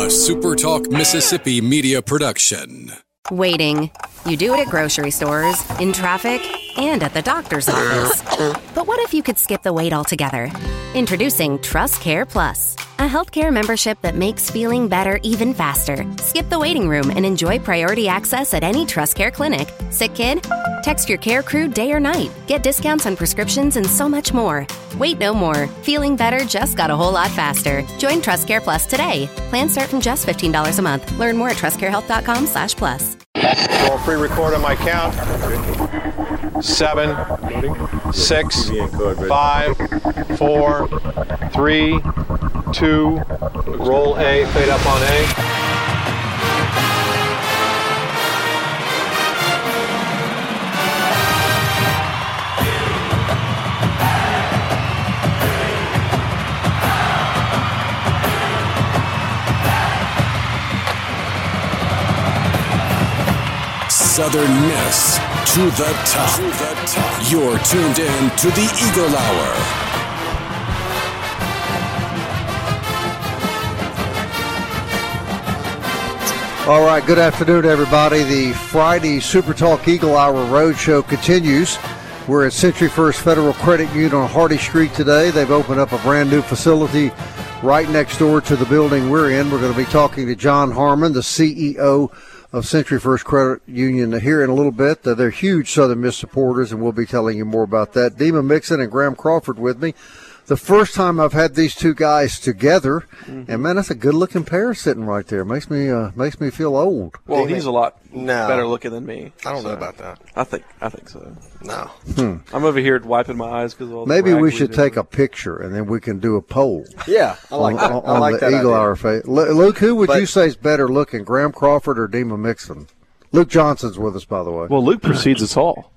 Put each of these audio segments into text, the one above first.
SuperTalk Mississippi media production. Waiting. You do it at grocery stores, in traffic, and at the doctor's office. But what if you could skip the wait altogether? Introducing TrustCare Plus, a healthcare membership that makes feeling better even faster. Skip the waiting room and enjoy priority access at any TrustCare clinic. Sick kid? Text your care crew day or night. Get discounts on prescriptions and so much more. Wait no more. Feeling better just got a whole lot faster. Join TrustCare Plus today. Plans start from just $15 a month. Learn more at trustcarehealth.com/plus. Roll pre-record on my count. 7, 6, 5, 4, 3, 2. Roll A, fade up on A. Southern Miss to the top. You're tuned in to the Eagle Hour. All right, good afternoon, everybody. The Friday Super Talk Eagle Hour Roadshow continues. We're at Century First Federal Credit Union on Hardy Street today. They've opened up a brand new facility right next door to the building we're in. We're going to be talking to John Harmon, the CEO of Century First Credit Union, here in a little bit. They're huge Southern Miss supporters, and we'll be telling you more about that. Dima Mixon and Graham Crawford with me. The first time I've had these two guys together, and man, that's a good-looking pair sitting right there. Makes me feel old. Well, he's a lot better looking than me. I don't know about that. I think so. No. I'm over here wiping my eyes because all the Maybe we brag should do. take a picture, and then we can do a poll. Yeah, I like that. On I like the that Eagle idea. Hour face. Luke, who would you say is better looking, Graham Crawford or Dima Mixon? Luke Johnson's with us, by the way. Well, Luke precedes us all.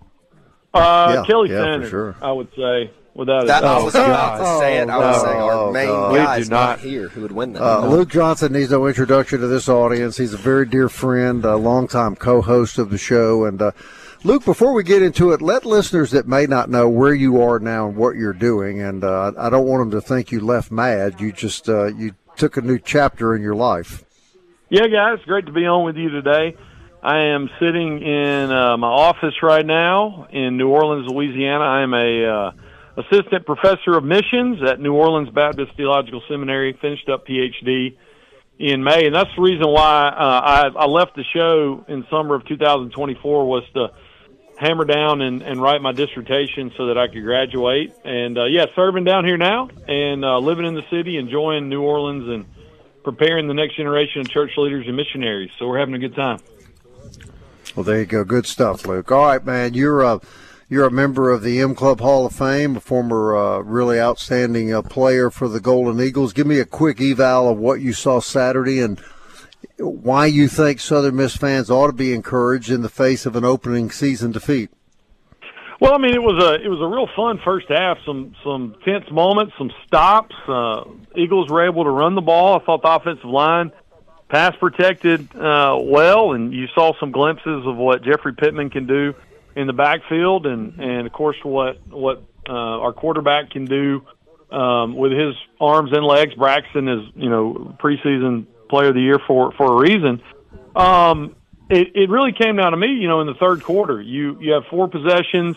Kelly yeah, Sanders, for sure. I would say, without a That, I doubt. was about to say it. I was saying our main God. guys We do not. here who would win that. Luke Johnson needs no introduction to this audience. He's a very dear friend, a longtime co-host of the show. And Luke, before we get into it, let listeners that may not know where you are now and what you're doing, and I don't want them to think you left MAD. You just you took a new chapter in your life. Yeah, guys, great to be on with you today. I am sitting in my office right now in New Orleans, Louisiana. I am a assistant professor of missions at New Orleans Baptist Theological Seminary, finished up PhD in May. And that's the reason why I left the show in summer of 2024 was to hammer down and write my dissertation so that I could graduate. And, serving down here now and living in the city, enjoying New Orleans and preparing the next generation of church leaders and missionaries. So we're having a good time. Well, there you go. Good stuff, Luke. All right, man. You're a member of the M Club Hall of Fame, a former really outstanding player for the Golden Eagles. Give me a quick eval of what you saw Saturday and why you think Southern Miss fans ought to be encouraged in the face of an opening season defeat. Well, I mean, it was a real fun first half. Some tense moments, some stops. Eagles were able to run the ball. I thought the offensive line pass protected well, and you saw some glimpses of what Jeffrey Pittman can do in the backfield, and of course what our quarterback can do with his arms and legs. Braxton is preseason player of the year for a reason. It really came down to me, in the third quarter. You have 4 possessions,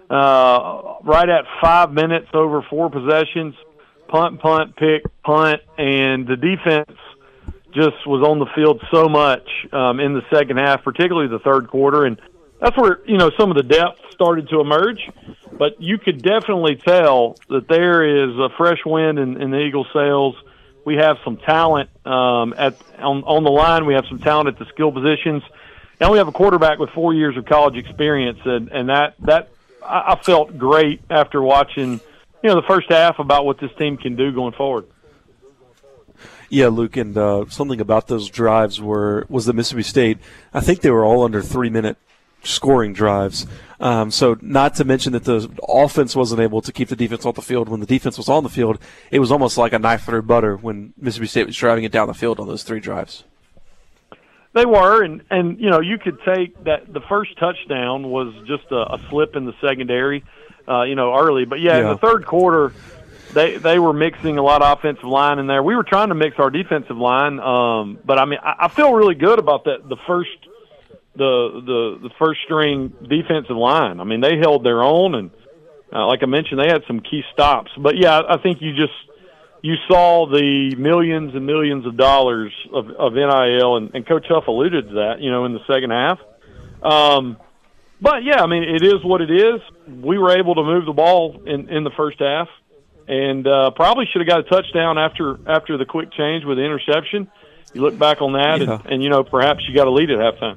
right at 5 minutes, over 4 possessions, punt, pick, punt, and the defense just was on the field so much in the second half, particularly the third quarter. And that's where, some of the depth started to emerge. But you could definitely tell that there is a fresh wind in the Eagles' sails. We have some talent on the line. We have some talent at the skill positions. And we have a quarterback with 4 years of college experience. And that I felt great after watching, the first half about what this team can do going forward. Yeah, Luke, and something about those drives was that Mississippi State, I think they were all under 3-minute scoring drives. So not to mention that the offense wasn't able to keep the defense off the field. When the defense was on the field, it was almost like a knife through butter when Mississippi State was driving it down the field on those 3 drives. They were, and you could take that the first touchdown was just a slip in the secondary, early. But, in the third quarter, they were mixing a lot of offensive line in there. We were trying to mix our defensive line, but I mean, I feel really good about that. The first string defensive line. I mean, they held their own, and like I mentioned, they had some key stops. But yeah, I think you saw the millions and millions of dollars of NIL, and Coach Huff alluded to that, in the second half. But yeah, I mean, it is what it is. We were able to move the ball in the first half, and probably should have got a touchdown after the quick change with the interception. You look back on that, and perhaps you got a lead at halftime.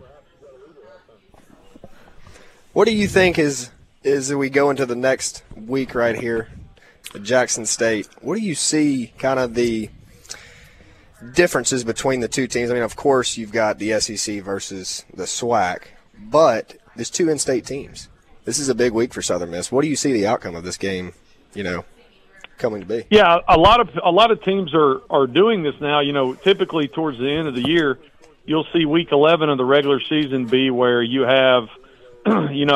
What do you think is we go into the next week right here at Jackson State? What do you see kind of the differences between the two teams? I mean, of course, you've got the SEC versus the SWAC, but there's two in-state teams. This is a big week for Southern Miss. What do you see the outcome of this game, coming to be? Yeah, a lot of teams are doing this now. Typically towards the end of the year, you'll see week 11 of the regular season be where you have a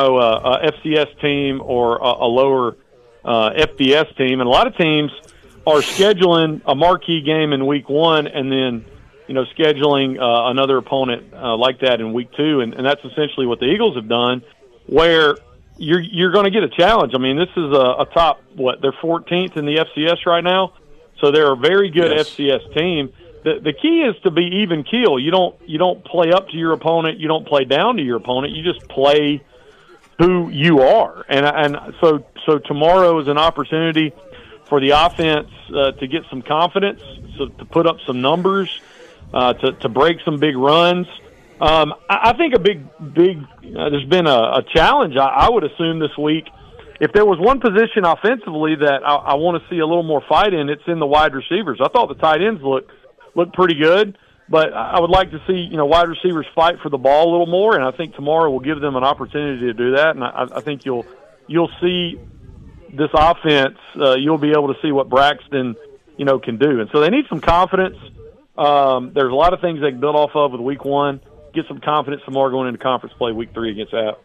FCS team or a lower FBS team, and a lot of teams are scheduling a marquee game in week 1 and then scheduling another opponent like that in week 2, and that's essentially what the Eagles have done, where you're going to get a challenge. I mean, this is a top, they're 14th in the FCS right now, so they're a very good FCS team. The key is to be even keel. You don't play up to your opponent. You don't play down to your opponent. You just play who you are. And so tomorrow is an opportunity for the offense to get some confidence, to put up some numbers, to break some big runs. I think a big there's been a challenge, I would assume, this week. If there was one position offensively that I want to see a little more fight in, it's in the wide receivers. I thought the tight ends looked pretty good, but I would like to see wide receivers fight for the ball a little more, and I think tomorrow will give them an opportunity to do that. And I think you'll see this offense. You'll be able to see what Braxton can do, and so they need some confidence. There's a lot of things they can build off of with week 1. Get some confidence tomorrow going into conference play week 3 against App.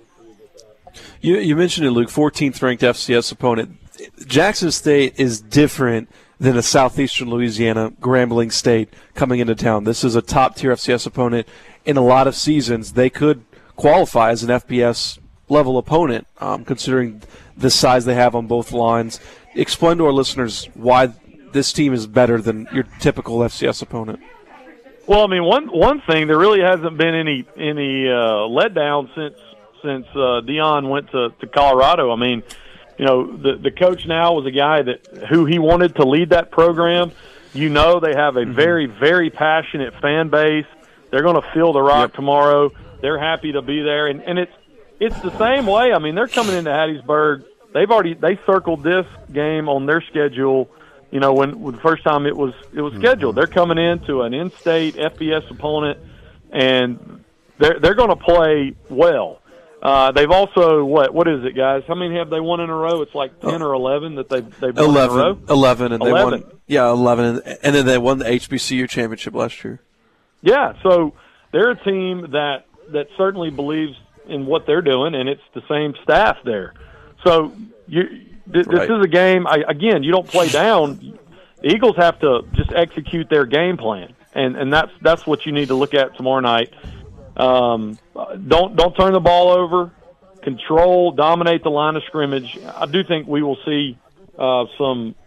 You mentioned it, Luke, 14th ranked FCS opponent. Jackson State is different than a southeastern Louisiana Grambling State coming into town. This is a top-tier FCS opponent. In a lot of seasons, they could qualify as an FBS level opponent, considering the size they have on both lines. Explain to our listeners why this team is better than your typical FCS opponent. Well, I mean, one thing, there really hasn't been any letdown since Dion went to Colorado. I mean, the coach now was a guy who he wanted to lead that program. They have a very, very passionate fan base. They're going to fill the Rock tomorrow. They're happy to be there, and it's the same way. I mean, they're coming into Hattiesburg. They circled this game on their schedule. When the first time it was scheduled. They're coming into an in-state FBS opponent, and they're going to play well. They've also what is it, guys? How many have they won in a row? It's like 10 or 11 that they've won in a row. 11, and 11. They won. Yeah, 11, and then they won the HBCU championship last year. Yeah, so they're a team that certainly believes in what they're doing, and it's the same staff there. So This is a game, again, you don't play down. The Eagles have to just execute their game plan, and that's what you need to look at tomorrow night. Don't turn the ball over. Control, dominate the line of scrimmage. I do think we will see some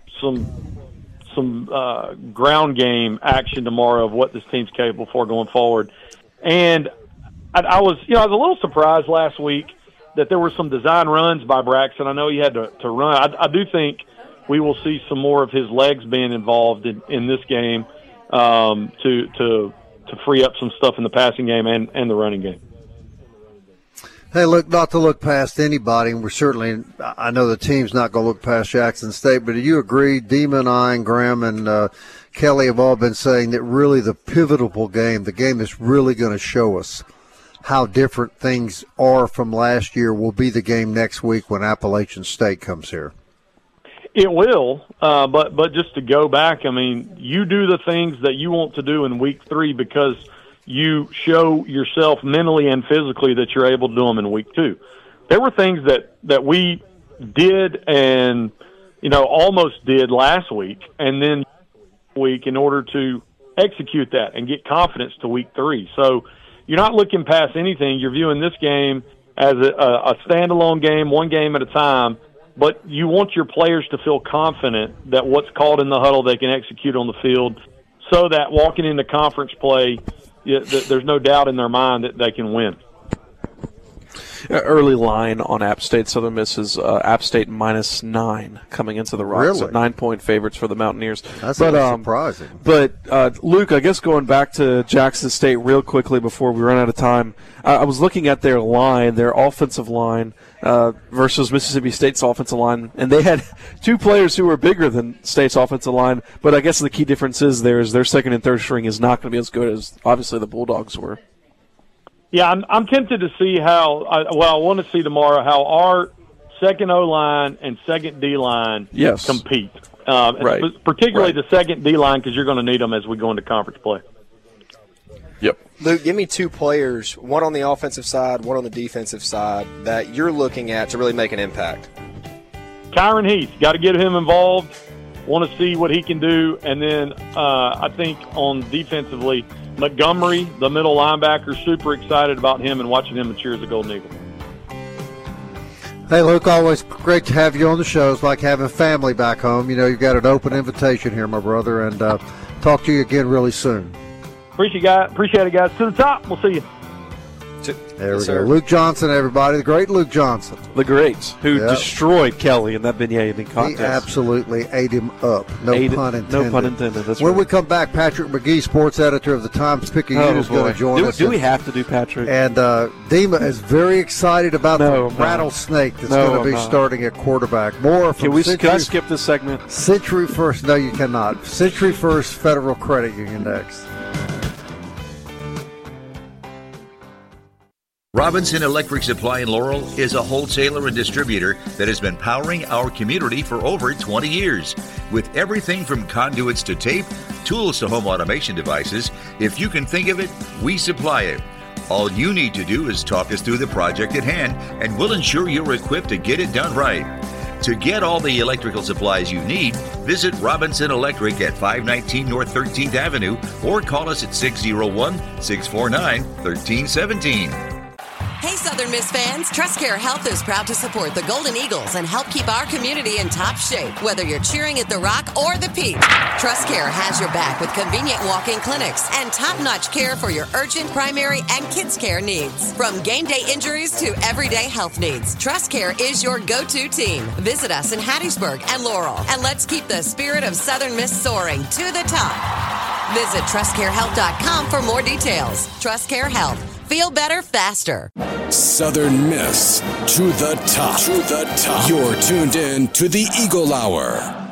ground game action tomorrow of what this team's capable for going forward. And I was a little surprised last week that there were some design runs by Braxton. I know he had to run. I do think we will see some more of his legs being involved in this game to free up some stuff in the passing game and the running game. Hey, look, not to look past anybody, and I know the team's not going to look past Jackson State, but do you agree, Dima and I and Graham and Kelly have all been saying that really the pivotal game, the game that's really going to show us how different things are from last year, will be the game next week when Appalachian State comes here? It will, but just to go back, I mean, you do the things that you want to do in week 3 because you show yourself mentally and physically that you're able to do them in week 2. There were things that we did and almost did last week, and then week in order to execute that and get confidence to week 3. So you're not looking past anything. You're viewing this game as a standalone game, one game at a time, but you want your players to feel confident that what's called in the huddle they can execute on the field so that walking into conference play, there's no doubt in their mind that they can win. Early line on App State Southern Miss is App State -9 coming into the Rock. Really? So 9-point favorites for the Mountaineers. That's surprising. But, Luke, I guess going back to Jackson State real quickly before we run out of time, I was looking at their line, their offensive line, versus Mississippi State's offensive line, and they had 2 players who were bigger than State's offensive line, but I guess the key difference is their second and third string is not going to be as good as, obviously, the Bulldogs were. Yeah, I'm tempted to see I want to see tomorrow how our second O-line and second D-line compete. Right. Particularly the second D-line, because you're going to need them as we go into conference play. Yep. Luke, give me 2 players, one on the offensive side, one on the defensive side, that you're looking at to really make an impact. Kyron Heath, got to get him involved. Want to see what he can do. And then I think on defensively, Montgomery, the middle linebacker, super excited about him and watching him mature as a Golden Eagle. Hey, Luke, always great to have you on the show. It's like having family back home. You've got an open invitation here, my brother, and talk to you again really soon. Appreciate it, guys. To the top. We'll see you. There we go. Luke Johnson, everybody. The great Luke Johnson. The great, who destroyed Kelly in that beignet eating contest. He absolutely ate him up. No pun intended. No pun intended. That's when right. we come back, Patrick McGee, sports editor of the Times-Picayune, is going to join us. Do we have to do Patrick? And Dima is very excited about the rattlesnake that's going to be starting at quarterback. More from Can I skip this segment? Century First. No, you cannot. Century First Federal Credit Union next. Robinson Electric Supply in Laurel is a wholesaler and distributor that has been powering our community for over 20 years. With everything from conduits to tape, tools to home automation devices, if you can think of it, we supply it. All you need to do is talk us through the project at hand, and we'll ensure you're equipped to get it done right. To get all the electrical supplies you need, visit Robinson Electric at 519 North 13th Avenue or call us at 601-649-1317. Hey, Southern Miss fans, TrustCare Health is proud to support the Golden Eagles and help keep our community in top shape, whether you're cheering at the Rock or the Peach. TrustCare has your back with convenient walk-in clinics and top-notch care for your urgent, primary, and kids' care needs. From game day injuries to everyday health needs, TrustCare is your go-to team. Visit us in Hattiesburg and Laurel, and let's keep the spirit of Southern Miss soaring to the top. Visit TrustCareHealth.com for more details. TrustCare Health. Feel better faster. Southern Miss to the top. To the top. You're tuned in to the Eagle Hour.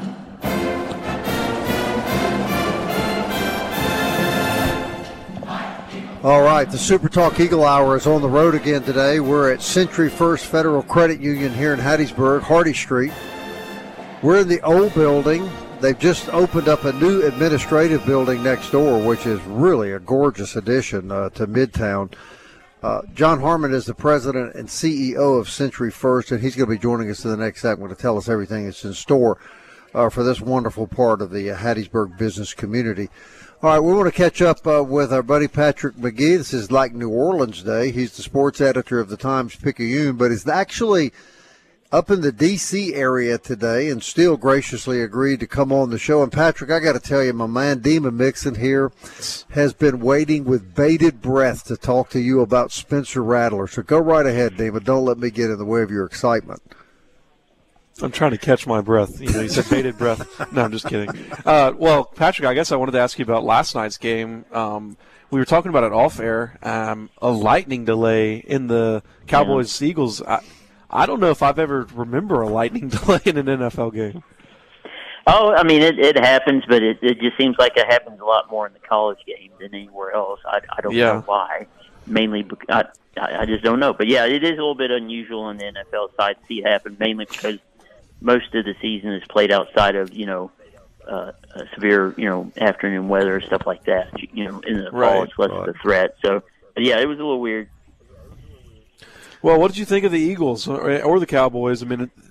All right, the Super Talk Eagle Hour is on the road again today. We're at Century First Federal Credit Union here in Hattiesburg, Hardy Street. We're in the old building. They've just opened up a new administrative building next door, which is really a gorgeous addition to Midtown. John Harmon is the president and CEO of Century First, and he's going to be joining us in the next segment to tell us everything that's in store for this wonderful part of the Hattiesburg business community. All right, we want to catch up with our buddy Patrick McGee. This is like New Orleans Day. He's the sports editor of the Times-Picayune, but he's actually up in the D.C. area today and still graciously agreed to come on the show. And, Patrick, I got to tell you, my man Dima Mixon here has been waiting with bated breath to talk to you about Spencer Rattler. So go right ahead, Dima. Don't let me get in the way of your excitement. I'm trying to catch my breath. You said bated breath. No, I'm just kidding. Well, Patrick, I guess I wanted to ask you about last night's game. We were talking about it off air, a lightning delay in the Cowboys-Eagles. I don't know if I've ever remember a lightning delay in an NFL game. Oh, I mean, it happens, but it just seems like it happens a lot more in the college game than anywhere else. I don't know why. Mainly because I just don't know. But, yeah, it is a little bit unusual on the NFL side to see it happen, mainly because most of the season is played outside of, severe, afternoon weather, stuff like that. In the fall, it's less of a threat. So, but yeah, it was a little weird. Well, what did you think of the Eagles or the Cowboys? I mean,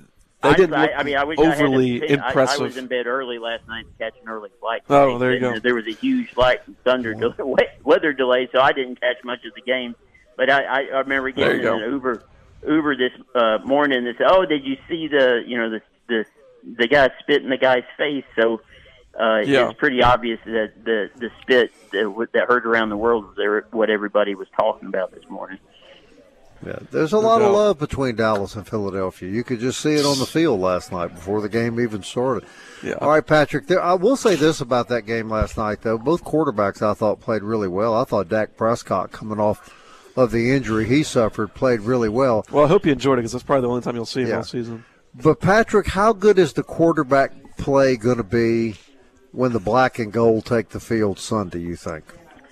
They didn't look I wish overly I had impressive. I was in bed early last night to catch an early flight. Oh, there you go. There was a huge light and thunder weather delay, so I didn't catch much of the game. But I remember getting in an Uber this morning and said, "Oh, did you see the guy spit in the guy's face?" So it's pretty obvious that the spit that heard around the world was what everybody was talking about this morning. Yeah, there's a lot of love between Dallas and Philadelphia. You could just see it on the field last night before the game even started. Yeah. All right, Patrick, I will say this about that game last night, though. Both quarterbacks, I thought, played really well. I thought Dak Prescott, coming off of the injury he suffered, played really well. Well, I hope you enjoyed it because that's probably the only time you'll see him all season. But, Patrick, how good is the quarterback play going to be when the black and gold take the field Sunday, you think?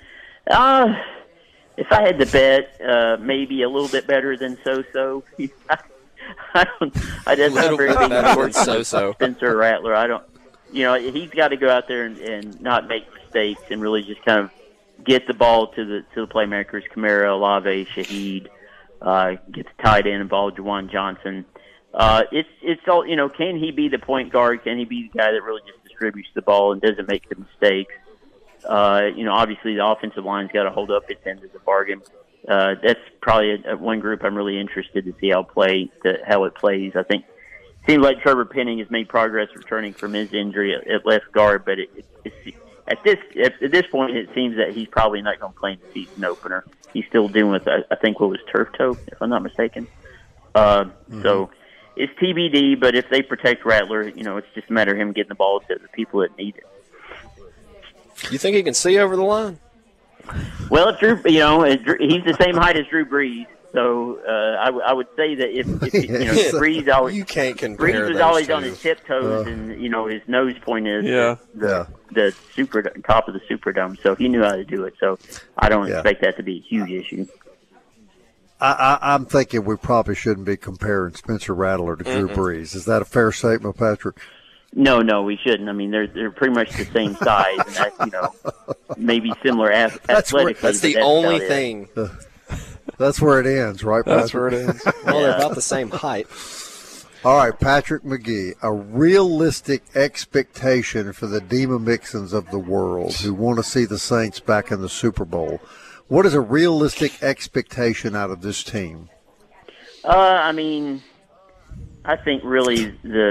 If I had to bet, maybe a little bit better than so-so. I just not very big on so-so. Spencer Rattler. I don't. He's got to go out there and not make mistakes and really just kind of get the ball to the playmakers. Kamara, Olave, Shaheed, get the tight end involved. Juwan Johnson. It's all. Can he be the point guard? Can he be the guy that really just distributes the ball and doesn't make the mistakes? Obviously the offensive line's got to hold up its end of the bargain. That's probably one group I'm really interested to see how it plays. I think it seems like Trevor Penning has made progress returning from his injury at left guard, but at this point it seems that he's probably not going to play in the season opener. He's still dealing with I think what was turf toe, if I'm not mistaken. So it's TBD. But if they protect Rattler, it's just a matter of him getting the ball to the people that need it. You think he can see over the line? Well, if Drew, he's the same height as Drew Brees, so I would say that if Brees always you can't compare Brees was always on his tiptoes, and his nose point is the top of the Superdome, so he knew how to do it. So I don't expect that to be a huge issue. I'm thinking we probably shouldn't be comparing Spencer Rattler to Drew Brees. Is that a fair statement, Patrick? No, we shouldn't. I mean, they're pretty much the same size, and that, maybe similar athletically. That's the only thing. That's where it ends, right, Patrick? That's where it ends. Well, they're about the same height. All right, Patrick McGee, a realistic expectation for the Dema Mixons of the world who want to see the Saints back in the Super Bowl. What is a realistic expectation out of this team? I think really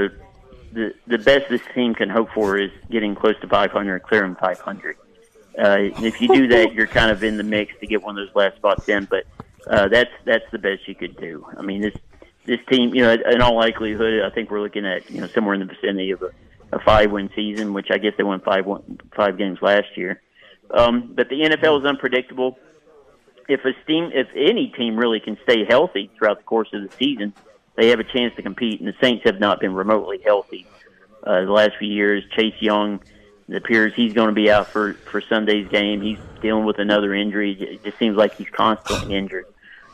the best this team can hope for is getting close to 500, clearing 500. If you do that, you're kind of in the mix to get one of those last spots in. But that's the best you could do. I mean, this team, in all likelihood, I think we're looking at somewhere in the vicinity of a 5-win season, which I guess they won 5 games last year. But the NFL is unpredictable. If any team really can stay healthy throughout the course of the season, they have a chance to compete, and the Saints have not been remotely healthy the last few years. Chase Young, it appears he's going to be out for Sunday's game. He's dealing with another injury. It just seems like he's constantly injured.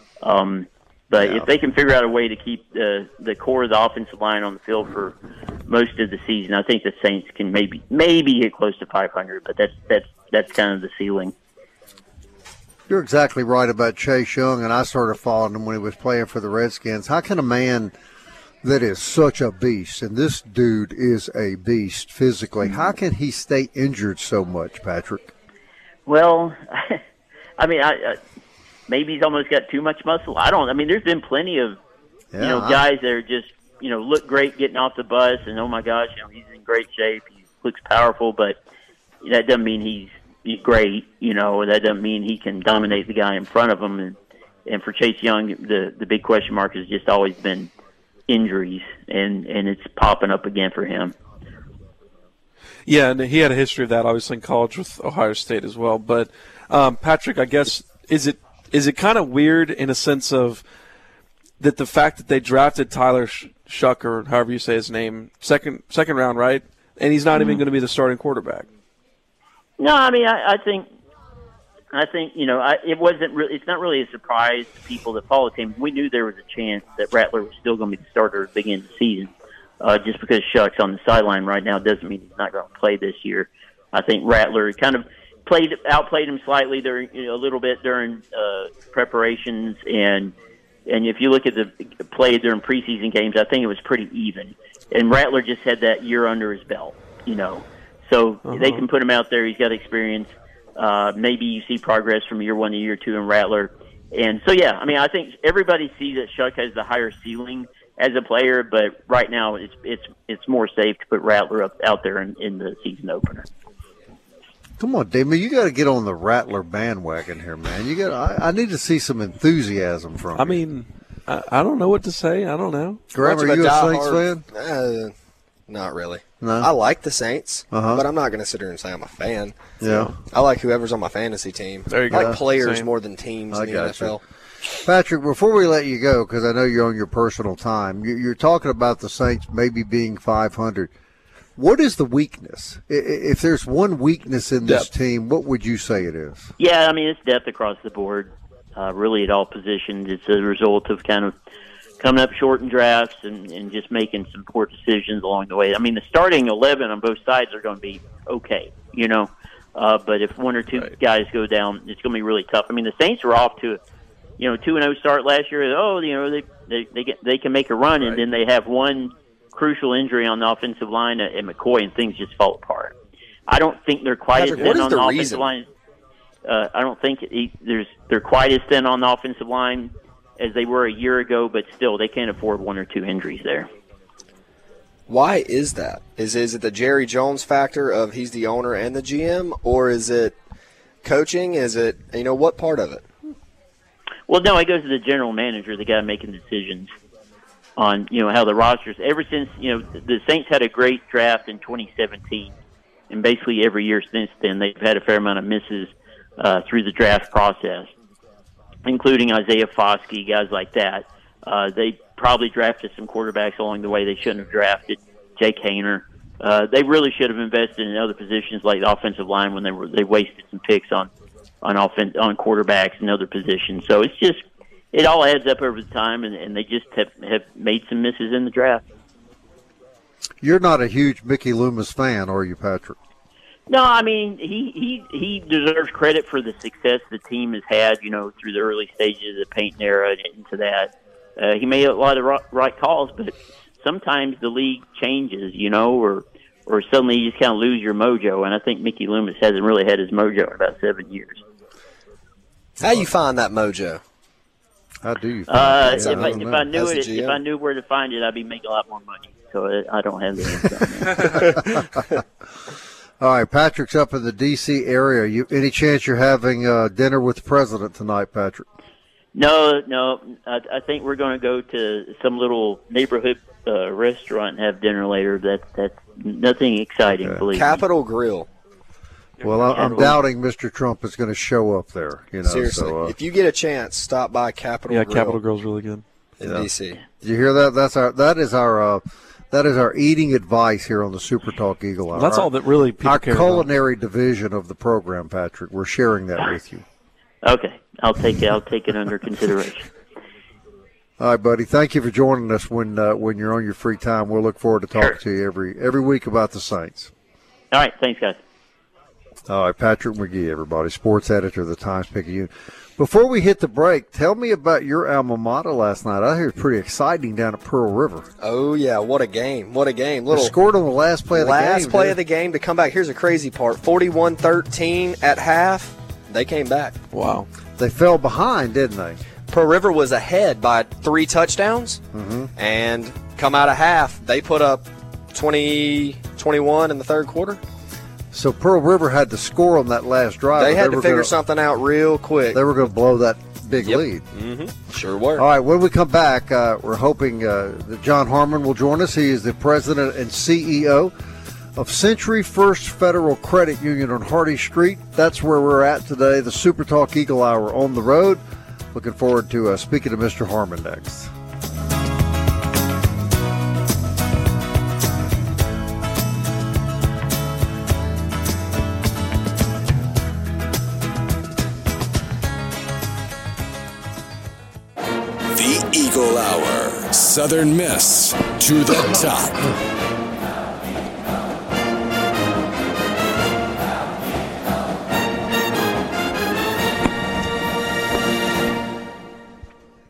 But if they can figure out a way to keep the core of the offensive line on the field for most of the season, I think the Saints can maybe get close to 500. But that's kind of the ceiling. You're exactly right about Chase Young, and I started following him when he was playing for the Redskins. How can a man that is such a beast, and this dude is a beast physically, how can he stay injured so much, Patrick? Well, maybe he's almost got too much muscle. There's been plenty of guys that are just look great getting off the bus, and oh my gosh, he's in great shape. He looks powerful, but that doesn't mean he's great. That doesn't mean he can dominate the guy in front of him. And for Chase Young, the big question mark has just always been injuries, and it's popping up again for him. Yeah, and he had a history of that, obviously, in college with Ohio State as well. But, Patrick, I guess, is it kind of weird in a sense of that the fact that they drafted Tyler Shuck, or however you say his name, second round, right? And he's not even going to be the starting quarterback. No, I think it wasn't really. It's not really a surprise to people that follow the team. We knew there was a chance that Rattler was still going to be the starter at the beginning of the season. Just because Shuck's on the sideline right now doesn't mean he's not going to play this year. I think Rattler kind of outplayed him slightly during a little bit during preparations, and And if you look at the play during preseason games, I think it was pretty even. And Rattler just had that year under his belt, So they can put him out there. He's got experience. Maybe you see progress from year 1 to year 2 in Rattler. And so, yeah, I mean, I think everybody sees that Shuck has the higher ceiling as a player, but right now it's more safe to put Rattler out there in the season opener. Come on, Damon, you got to get on the Rattler bandwagon here, man. I need to see some enthusiasm from you. I mean, I don't know what to say. I don't know. Graham, are you a Saints fan? Not really. No? I like the Saints, but I'm not going to sit here and say I'm a fan. Yeah. I like whoever's on my fantasy team. There you I go. like players Same. more than teams in the NFL. Patrick, before we let you go, because I know you're on your personal time, you're talking about the Saints maybe being 500. What is the weakness? If there's one weakness in this team, what would you say it is? Yeah, I mean, it's depth across the board, really at all positions. It's a result of kind of coming up short in drafts and just making some poor decisions along the way. I mean, the starting 11 on both sides are going to be okay, but if one or two guys go down, it's going to be really tough. I mean, the Saints were off to 2-0 start last year. They can make a run, and then they have one crucial injury on the offensive line at McCoy, and things just fall apart. I don't think they're quite as thin on the offensive line. I don't think they're quite as thin on the offensive line as they were a year ago, but still, they can't afford one or two injuries there. Why is that? Is it the Jerry Jones factor of he's the owner and the GM, or is it coaching? Is it, what part of it? Well, no, it goes to the general manager, the guy making decisions on, how the rosters, ever since, the Saints had a great draft in 2017, and basically every year since then, they've had a fair amount of misses through the draft process, including Isaiah Foskey, guys like that. They probably drafted some quarterbacks along the way they shouldn't have drafted. Jake Haener. They really should have invested in other positions like the offensive line when they wasted some picks on quarterbacks and other positions. So it's just it all adds up over the time, and they just have made some misses in the draft. You're not a huge Mickey Loomis fan, are you, Patrick? No, I mean he deserves credit for the success the team has had, through the early stages of the Payton era and into that. He made a lot of right calls, but sometimes the league changes, or suddenly you just kind of lose your mojo. And I think Mickey Loomis hasn't really had his mojo in about 7 years. How you find that mojo? How do you find it? If I knew where to find it, I'd be making a lot more money. So I don't have the answer. All right, Patrick's up in the D.C. area. Any chance you're having dinner with the president tonight, Patrick? No. I think we're going to go to some little neighborhood restaurant and have dinner later. That's nothing exciting, believe me. Capitol Grill. Well, I'm doubting Mr. Trump is going to show up there. Seriously, so, if you get a chance, stop by Capitol Grill. Yeah, Capitol Grill's really good. In D.C. Did you hear that? That is our eating advice here on the Super Talk Eagle Hour. That's all that really people our care culinary division of the program, Patrick. We're sharing that with you. Okay, I'll take it under consideration. All right, buddy. Thank you for joining us when you're on your free time. We'll look forward to talking to you every week about the Saints. All right, thanks, guys. All right, Patrick McGee, everybody, sports editor of the Times-Picayune. Before we hit the break, tell me about your alma mater last night. I hear it's pretty exciting down at Pearl River. Oh, yeah, what a game. What a game. They scored on the last play of the game. Last play of the game to come back. Here's the crazy part. 41-13 at half. They came back. Wow. They fell behind, didn't they? Pearl River was ahead by 3 touchdowns, and come out of half, they put up 20-21 in the third quarter. So Pearl River had to score on that last drive. They had to figure something out real quick. They were going to blow that big lead. Sure were. All right, when we come back, we're hoping that John Harmon will join us. He is the president and CEO of Century First Federal Credit Union on Hardy Street. That's where we're at today, the Super Talk Eagle Hour on the road. Looking forward to speaking to Mr. Harmon next. The Eagle Hour. Southern Miss to the top.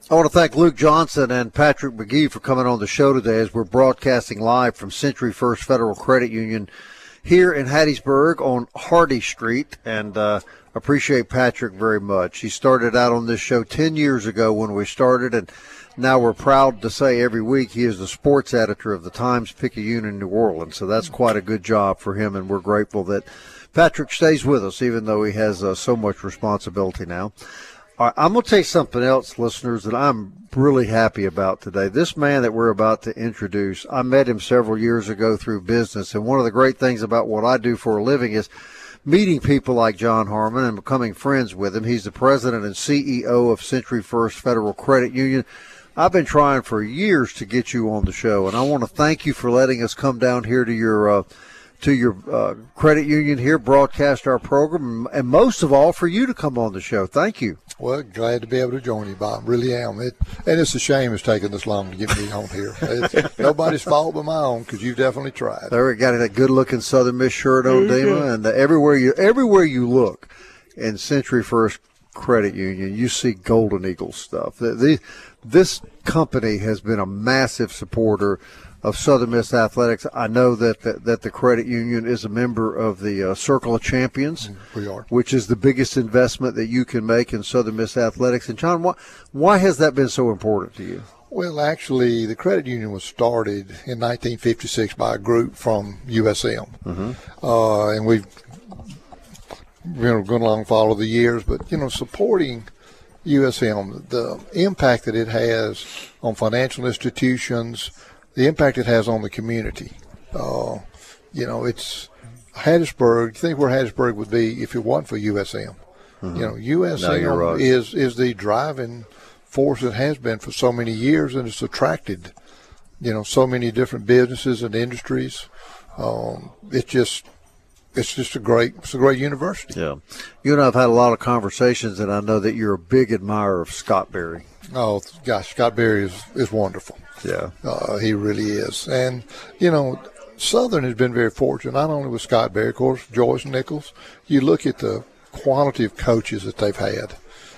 I want to thank Luke Johnson and Patrick McGee for coming on the show today as we're broadcasting live from Century First Federal Credit Union here in Hattiesburg on Hardy Street, and appreciate Patrick very much. He started out on this show 10 years ago when we started, and now we're proud to say every week he is the sports editor of the Times-Picayune in New Orleans, so that's quite a good job for him, and we're grateful that Patrick stays with us even though he has so much responsibility now. All right, I'm going to tell you something else, listeners, that I'm really happy about today. This man that we're about to introduce, I met him several years ago through business, and one of the great things about what I do for a living is meeting people like John Harmon and becoming friends with him. He's the president and CEO of Century First Federal Credit Union. I've been trying for years to get you on the show, and I want to thank you for letting us come down here to your credit union here, broadcast our program, and most of all, for you to come on the show. Thank you. Well, glad to be able to join you, Bob. Really am. And it's a shame it's taken this long to get me on here. It's nobody's fault but my own, because you've definitely tried. There we got that good-looking Southern Miss shirt on, Dima, and everywhere you look in Century First Credit Union, you see Golden Eagles stuff. This company has been a massive supporter of Southern Miss athletics. I know that the credit union is a member of the Circle of Champions. We are. Which is the biggest investment that you can make in Southern Miss athletics. And, John, why has that been so important to you? Well, actually, the credit union was started in 1956 by a group from USM. And we've gone along for all of the years. But, supporting USM, the impact that it has on financial institutions, the impact it has on the community. It's Hattiesburg. Think where Hattiesburg would be if it wasn't for USM. USM is the driving force it has been for so many years, and it's attracted, so many different businesses and industries. It's just a great university. Yeah. You and I have had a lot of conversations, and I know that you're a big admirer of Scott Berry. Oh, gosh, Scott Berry is wonderful. Yeah. He really is. And, Southern has been very fortunate, not only with Scott Berry, of course, Joyce Nichols. You look at the quality of coaches that they've had,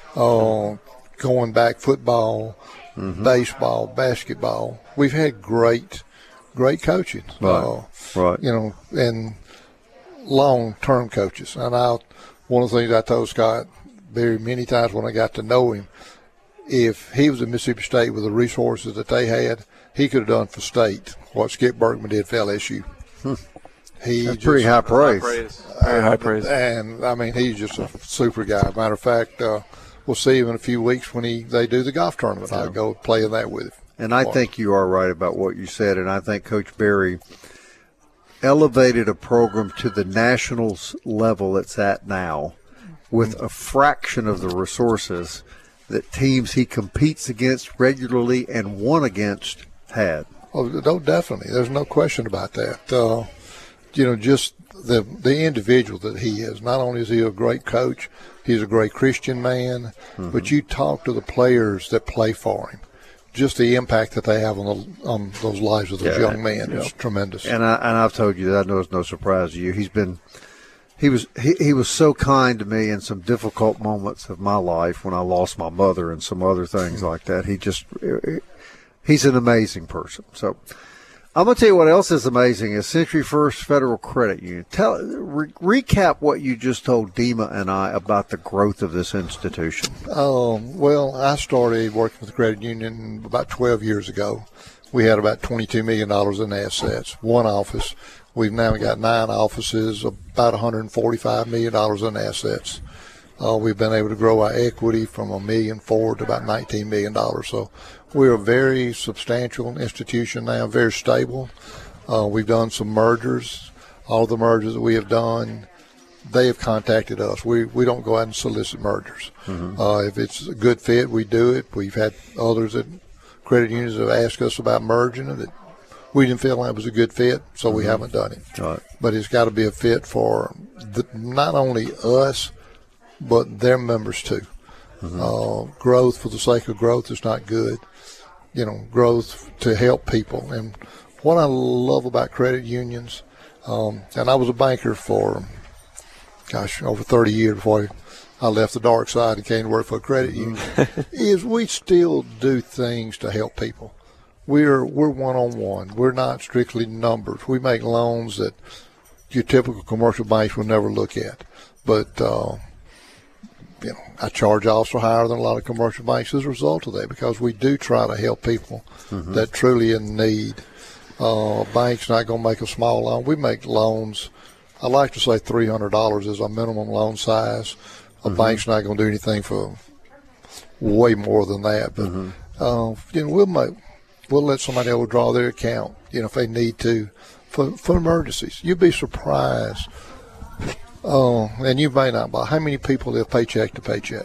going back football, baseball, basketball. We've had great coaching. Right. And long-term coaches. And one of the things I told Scott Berry many times when I got to know him, if he was at Mississippi State with the resources that they had, he could have done for State what Skip Bergman did for LSU. That's pretty high praise. Very high praise. And, he's just a super guy. Matter of fact, we'll see him in a few weeks when they do the golf tournament. I'll go play in that with him. And I think you are right about what you said, and I think Coach Berry elevated a program to the nationals level it's at now with a fraction of the resources that teams he competes against regularly and won against had. Oh, no, definitely. There's no question about that. Just the individual that he is. Not only is he a great coach, he's a great Christian man, but you talk to the players that play for him. Just the impact that they have on those lives of those young men is tremendous. And I've told you that. I know it's no surprise to you. He was so kind to me in some difficult moments of my life when I lost my mother and some other things like that. He's an amazing person. So I'm going to tell you what else is amazing is Century First Federal Credit Union. Recap what you just told Dima and I about the growth of this institution. Well, I started working with the credit union about 12 years ago. We had about $22 million in assets, one office. We've now got 9 offices, about $145 million in assets. We've been able to grow our equity from $1.4 million to about $19 million. So we're a very substantial institution now, very stable. We've done some mergers. All the mergers that we have done, they have contacted us. We don't go out and solicit mergers. If it's a good fit, we do it. We've had others that credit unions have asked us about merging it. We didn't feel that was a good fit, so we haven't done it. Right. But it's got to be a fit for not only us, but their members too. Growth for the sake of growth is not good. Growth to help people. And what I love about credit unions, and I was a banker for, over 30 years before I left the dark side and came to work for a credit union, is we still do things to help people. We're one-on-one. We're not strictly numbers. We make loans that your typical commercial banks will never look at. But, I charge also higher than a lot of commercial banks as a result of that, because we do try to help people that truly in need. Bank's not going to make a small loan. We make loans, I like to say $300 is our minimum loan size. A bank's not going to do anything for way more than that. But, we'll let somebody overdraw their account, if they need to, for emergencies. You'd be surprised. And you may not, but how many people live paycheck to paycheck?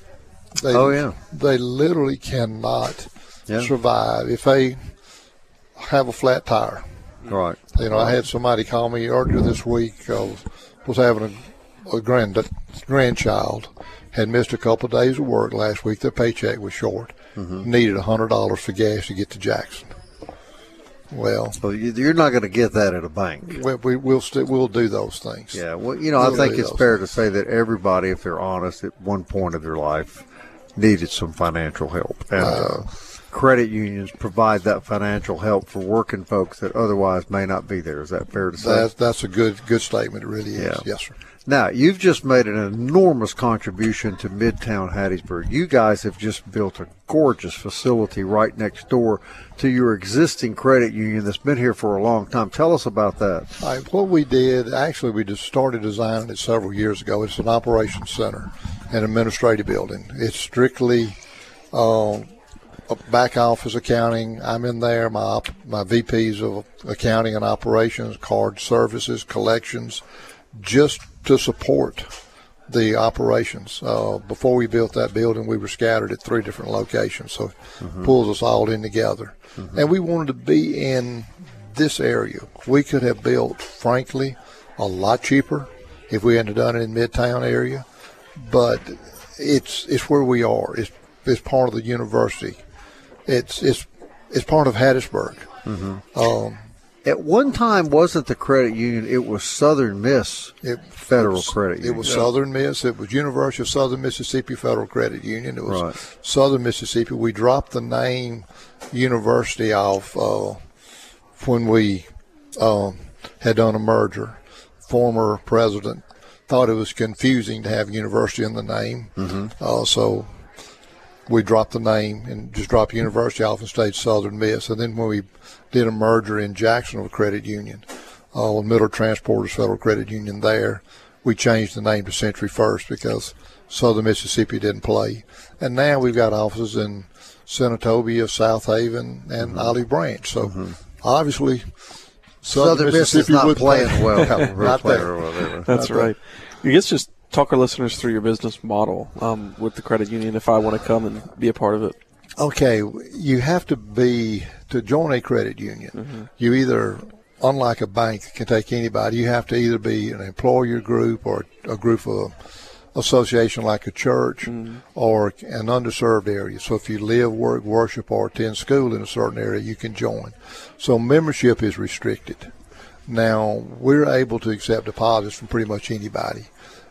They literally cannot survive if they have a flat tire. Right. I had somebody call me earlier this week. Was having a grandchild, had missed a couple of days of work last week. Their paycheck was short. Needed $100 for gas to get to Jackson. Well, so you're not going to get that at a bank. We'll do those things. Yeah, well, I think it's fair to say that everybody, if they're honest, at one point of their life, needed some financial help, and credit unions provide that financial help for working folks that otherwise may not be there. Is that fair to say? That's a good statement. It really is. Yes, sir. Now, you've just made an enormous contribution to Midtown Hattiesburg. You guys have just built a gorgeous facility right next door to your existing credit union that's been here for a long time. Tell us about that. All right, what we did, actually, we just started designing it several years ago. It's an operations center, an administrative building. It's strictly a back office accounting. I'm in there. My VPs of accounting and operations, card services, collections, just to support the operations. Before we built that building, we were scattered at 3 different locations, so it pulls us all in together. And we wanted to be in this area. We could have built, frankly, a lot cheaper if we hadn't done it in Midtown area, but it's where we are. It's part of the university. It's part of Hattiesburg. At one time, wasn't the credit union, it was Southern Miss Federal Credit Union. It was Southern Miss. It was University of Southern Mississippi Federal Credit Union. It was Southern Mississippi. We dropped the name University off when we had done a merger. Former president thought it was confusing to have university in the name. So we dropped the name and just dropped university off and stayed Southern Miss. And then when we did a merger in Jacksonville Credit Union, Middle Transporters Federal Credit Union there, we changed the name to Century First because Southern Mississippi didn't play. And now we've got offices in Senatobia, South Haven, and Olive Branch. So obviously Southern Mississippi is not would playing well. Not there. That's right. I guess just talk our listeners through your business model with the credit union if I want to come and be a part of it. Okay, you have to join a credit union. You either, unlike a bank that can take anybody, you have to either be an employer group or a group of association like a church or an underserved area. So if you live, work, worship, or attend school in a certain area, you can join. So membership is restricted. Now, we're able to accept deposits from pretty much anybody.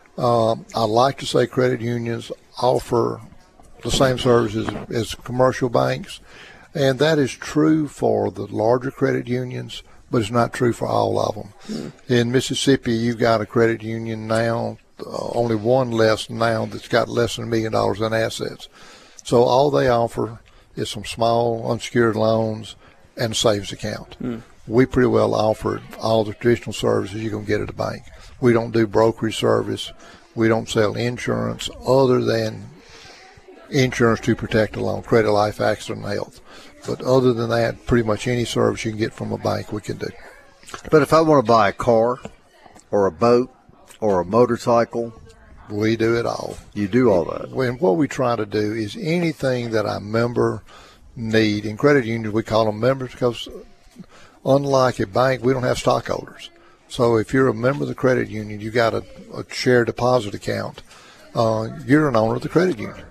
I like to say credit unions offer the same services as commercial banks, and that is true for the larger credit unions, but it's not true for all of them. In Mississippi, you've got a credit union now, only one less now that's got less than $1 million in assets. So all they offer is some small unsecured loans and a savings account. We pretty well offer all the traditional services you're going to get at a bank. We don't do brokerage service. We don't sell insurance other than insurance to protect a loan, credit, life, accident, and health. But other than that, pretty much any service you can get from a bank we can do. But if I want to buy a car or a boat or a motorcycle, we do it all. You do all that. When what we try to do is anything that a member need. In credit unions, we call them members because unlike a bank, we don't have stockholders. So if you're a member of the credit union, you got a shared deposit account, you're an owner of the credit union.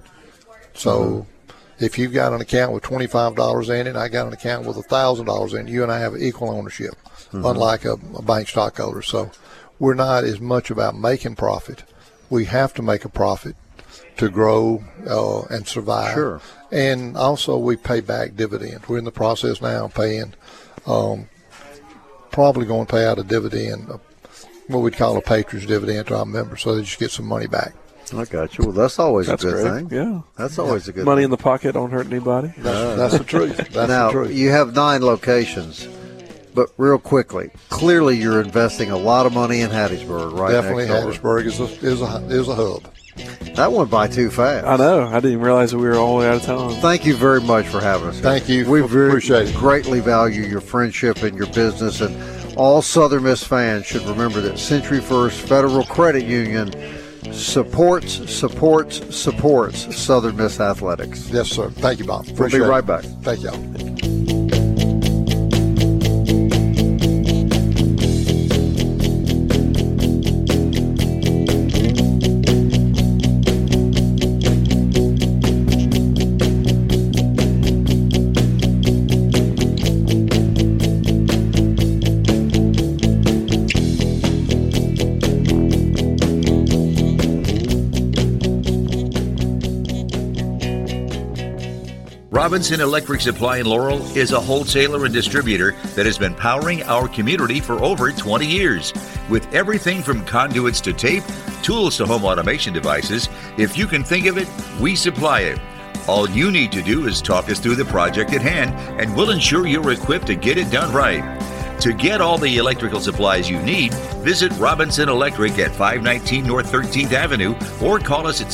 So if you've got an account with $25 in it, I got an account with $1,000 in it, you and I have equal ownership, unlike a bank stockholder. So we're not as much about making profit. We have to make a profit to grow and survive. Sure. And also we pay back dividends. We're in the process now of paying, probably going to pay out a dividend, what we'd call a Patriots dividend to our members, so they just get some money back. I got you. Well, that's always That's a good great. thing. Yeah. That's always a good Money thing. in the pocket don't hurt anybody. That's the truth. That's now, the truth. you have 9 locations, but real quickly, clearly you're investing a lot of money in Hattiesburg, right? Definitely next door. Hattiesburg is a hub. That went by too fast. I know. I didn't even realize that we were all the way out of town. Thank you very much for having us. Thank you. We Appreciate it. greatly value your friendship and your business, and all Southern Miss fans should remember that Century First Federal Credit Union supports Southern Miss athletics. Yes, sir. Thank you, Bob. We'll be right back. Thank y'all. Robinson Electric Supply in Laurel is a wholesaler and distributor that has been powering our community for over 20 years. With everything from conduits to tape, tools to home automation devices, if you can think of it, we supply it. All you need to do is talk us through the project at hand, and we'll ensure you're equipped to get it done right. To get all the electrical supplies you need, visit Robinson Electric at 519 North 13th Avenue or call us at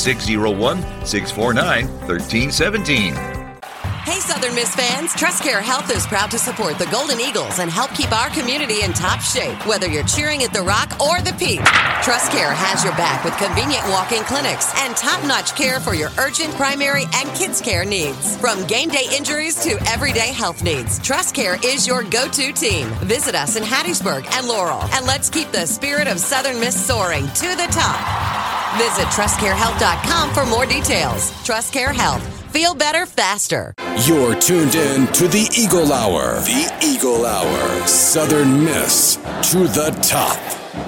601-649-1317. Hey, Southern Miss fans, TrustCare Health is proud to support the Golden Eagles and help keep our community in top shape, whether you're cheering at the Rock or the Peak. TrustCare has your back with convenient walk-in clinics and top-notch care for your urgent, primary, and kids' care needs. From game day injuries to everyday health needs, TrustCare is your go-to team. Visit us in Hattiesburg and Laurel, and let's keep the spirit of Southern Miss soaring to the top. Visit TrustCareHealth.com for more details. TrustCare Health. Feel better faster. You're tuned in to the Eagle Hour. The Eagle Hour. Southern Miss to the top.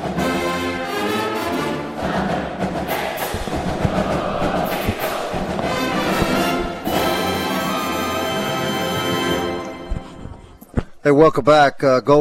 Hey, welcome back.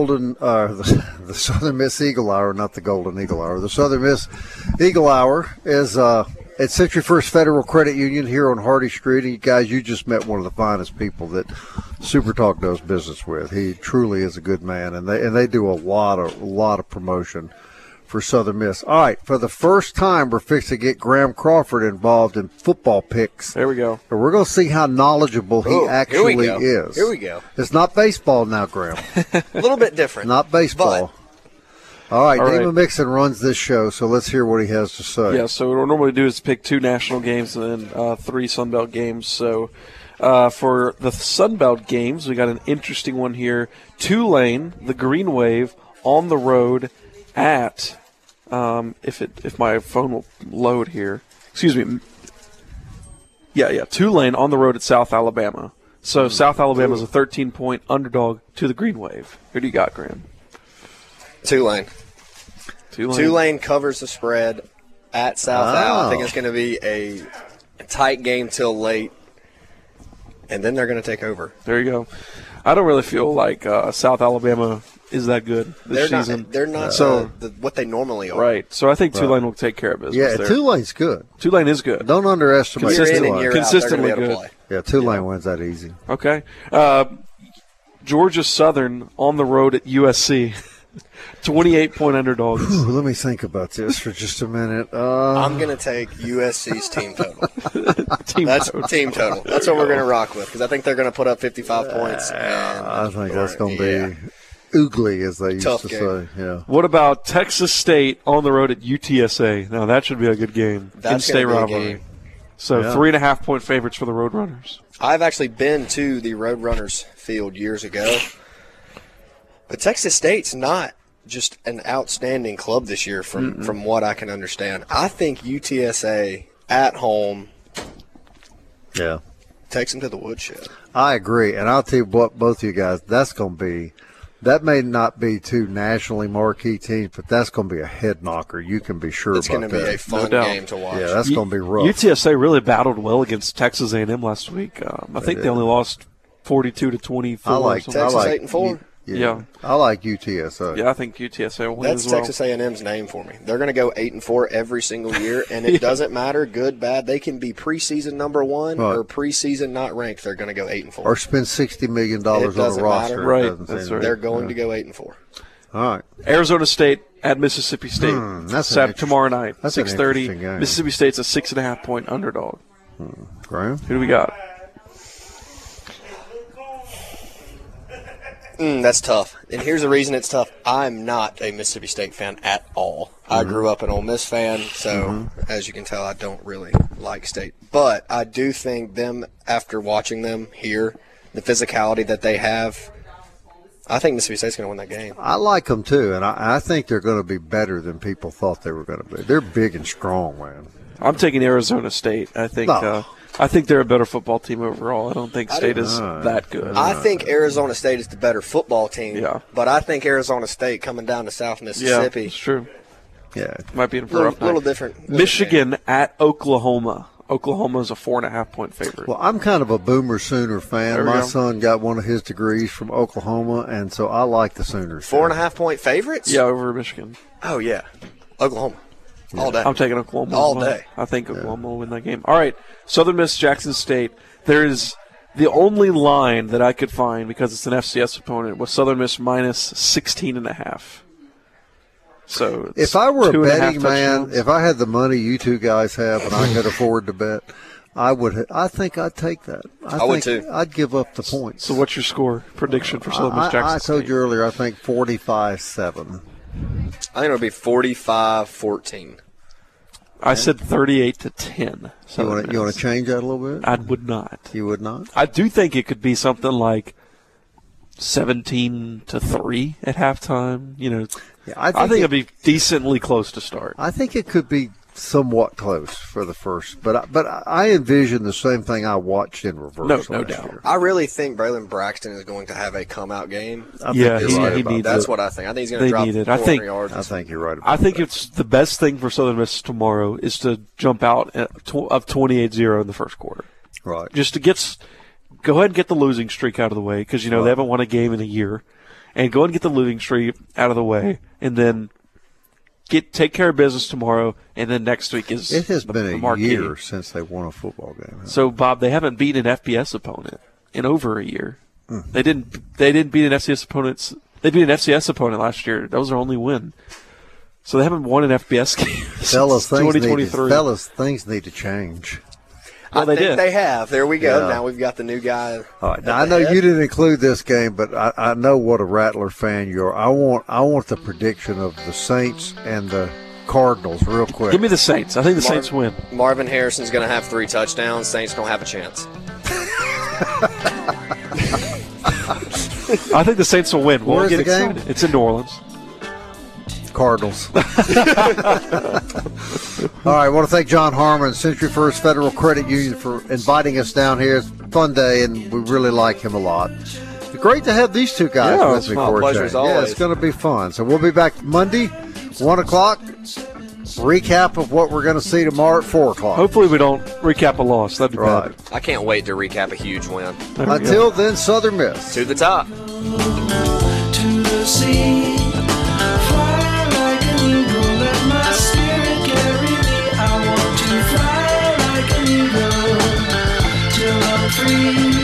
The Southern Miss Eagle Hour, not the Golden Eagle Hour. The Southern Miss Eagle Hour is at Century First Federal Credit Union here on Hardy Street. And guys, you just met one of the finest people that Super Talk does business with. He truly is a good man, and they do a lot of promotion for Southern Miss. All right, for the first time, we're fixing to get Graham Crawford involved in football picks. There we go. And we're going to see how knowledgeable he actually is. Here we go. It's not baseball now, Graham. A little bit different. Not baseball. All right, All right. Damon Mixon runs this show, so let's hear what he has to say. Yeah, so what we normally do is pick 2 national games and then 3 Sun Belt games. So for the Sun Belt games, we got an interesting one here. Tulane, the Green Wave, on the road at if my phone will load here. Excuse me. Yeah, Tulane on the road at South Alabama. So South Alabama is a 13-point underdog to the Green Wave. Who do you got, Graham? Tulane covers the spread at South Al. I think it's going to be a tight game till late, and then they're going to take over. There you go. I don't really feel like South Alabama is that good this season. They're not what they normally are. Right. So I think Tulane will take care of business. Yeah, there. Tulane's good. Tulane is good. Don't underestimate Consistently Consistently good. play. Yeah, Tulane wins that easy. Okay. Georgia Southern on the road at USC. 28-point underdogs. Let me think about this for just a minute. I'm going to take USC's team total. Team total. That's what we're going to rock with because I think they're going to put up 55 points. I think that's going to be oogly, as they used to say. Yeah. What about Texas State on the road at UTSA? Now, that should be a good game. In-state rivalry. So 3.5-point favorites for the Roadrunners. I've actually been to the Roadrunners field years ago. But Texas State's not just an outstanding club this year from what I can understand. I think UTSA at home takes them to the woodshed. I agree. And I'll tell you what, both of you guys, that's going to be That may not be two nationally marquee teams, but that's going to be a head knocker. You can be sure it's about that. It's going to be a fun game to watch. Yeah, that's going to be rough. UTSA really battled well against Texas A&M last week. I think they only lost 42-24. I like Texas 8-4. Yeah. I like UTSA. Yeah, I think UTSA will win That's as well. Texas A&M's name for me. They're going to go 8-4 every single year, and it doesn't matter, good, bad. They can be preseason number one or preseason not ranked. They're going to go 8-4. Or spend $60 million on a roster. Right. That's right. They're going to go 8-4. All right. Arizona State at Mississippi State. That's tomorrow night, that's 6:30. Mississippi State's a 6.5-point underdog. Graham? Who do we got? That's tough. And here's the reason it's tough. I'm not a Mississippi State fan at all. I grew up an Ole Miss fan, so as you can tell, I don't really like State. But I do think them, after watching them here, the physicality that they have, I think Mississippi State's going to win that game. I like them, too, and I think they're going to be better than people thought they were going to be. They're big and strong, man. I'm taking Arizona State. I think they're a better football team overall. I don't think State is that good. I think Arizona State is the better football team. Yeah. But I think Arizona State coming down to South Mississippi. Yeah, it's true. Yeah. Might be in for a rough night. Little different. Michigan at Oklahoma. Oklahoma is a 4.5-point favorite. Well, I'm kind of a Boomer Sooner fan. My go. son got one of his degrees from Oklahoma, and so I like the Sooners. 4.5-point favorites? Yeah, over Michigan. Oh, yeah. Oklahoma. All day. I'm taking Oklahoma. All day. I think Oklahoma will win that game. All right, Southern Miss, Jackson State. There is the only line that I could find, because it's an FCS opponent, was Southern Miss minus 16.5. So if I were a 2.5 betting man, touchdowns. if I had the money you two guys have and I could afford to bet, I would. I think I'd take that. I would too. I'd give up the points. So what's your score prediction for Southern Miss, Jackson State? I told you earlier, I think 45-7. I think it'll be 45-14. I said 38-10. You want to change that a little bit? I would not. You would not? I do think it could be something like 17-3 at halftime. I think it'd be decently close to start. I think it could be somewhat close for the first, but I envision the same thing I watched in reverse. No doubt. Year. I really think Braylon Braxton is going to have a come-out game. He needs That's it. what I think. I think he's going to drop 400 yards. I think you're right about I think it's the best thing for Southern Miss tomorrow is to jump out of 28-0 in the first quarter. Right. Just to go ahead and get the losing streak out of the way, because they haven't won a game in a year, and go ahead and get the losing streak out of the way, and then take care of business tomorrow, and then next week is it has been a marquee. year since they won a football game. So Bob, they haven't beaten an FBS opponent in over a year. They didn't beat an FCS opponent. They beat an FCS opponent last year. That was their only win. So they haven't won an FBS game since 2023. Things need to change. Well, I think they have. There we go. Yeah. Now we've got the new guy. All right. Now, I know you didn't include this game, but I know what a Rattler fan you are. I want the prediction of the Saints and the Cardinals real quick. Give me the Saints. I think the Saints win. Marvin Harrison's going to have 3 touchdowns. Saints don't have a chance. I think the Saints will win. Where's the game? It's in New Orleans. Cardinals. All right, I want to thank John Harmon, Century First Federal Credit Union, for inviting us down here. It's a fun day, and we really like him a lot. It's great to have these two guys with me for a change. Yeah, it's going to be fun. So we'll be back Monday, 1 o'clock. Recap of what we're going to see tomorrow at 4 o'clock. Hopefully we don't recap a loss. That'd be bad. I can't wait to recap a huge win. Until then, Southern Miss. To the top. To the sea. My spirit carry me. I want to fly like an eagle till I'm free.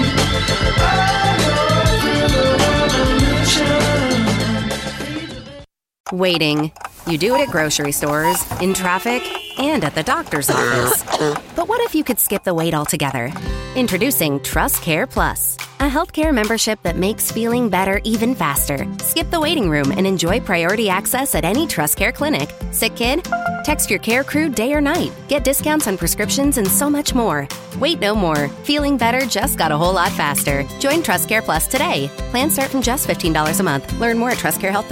Waiting. You do it at grocery stores, in traffic, and at the doctor's office. But what if you could skip the wait altogether? Introducing Trust Care Plus, a healthcare membership that makes feeling better even faster. Skip the waiting room and enjoy priority access at any Trust Care clinic. Sick kid? Text your care crew day or night. Get discounts on prescriptions and so much more. Wait no more. Feeling better just got a whole lot faster. Join Trust Care Plus today. Plans start from just $15 a month. Learn more at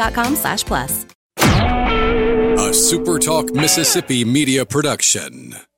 trustcarehealth.com/plus. A SuperTalk Mississippi media production.